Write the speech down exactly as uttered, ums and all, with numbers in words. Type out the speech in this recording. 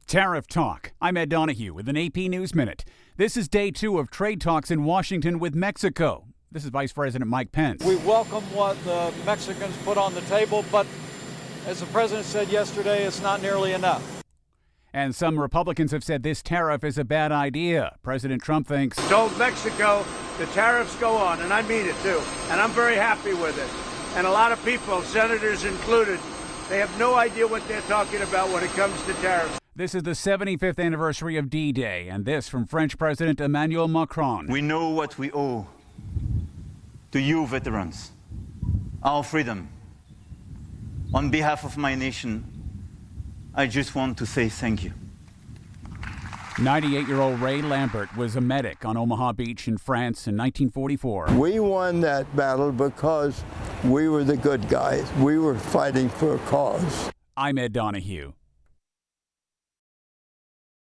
Tariff talk. I'm Ed Donahue with an A P News Minute. This is day two of trade talks in Washington with Mexico. This is Vice President Mike Pence. We welcome what the Mexicans put on the table, but as the president said yesterday, it's not nearly enough. And some Republicans have said this tariff is a bad idea. President Trump thinks, told Mexico the tariffs go on, and I mean it too, and I'm very happy with it. And a lot of people, senators included, they have no idea what they're talking about when it comes to tariffs. This is the seventy-fifth anniversary of D-Day, and this from French President Emmanuel Macron. We know what we owe to you veterans, our freedom. On behalf of my nation, I just want to say thank you. ninety-eight-year-old Ray Lambert was a medic on Omaha Beach in France in nineteen forty-four. We won that battle because we were the good guys. We were fighting for a cause. I'm Ed Donahue.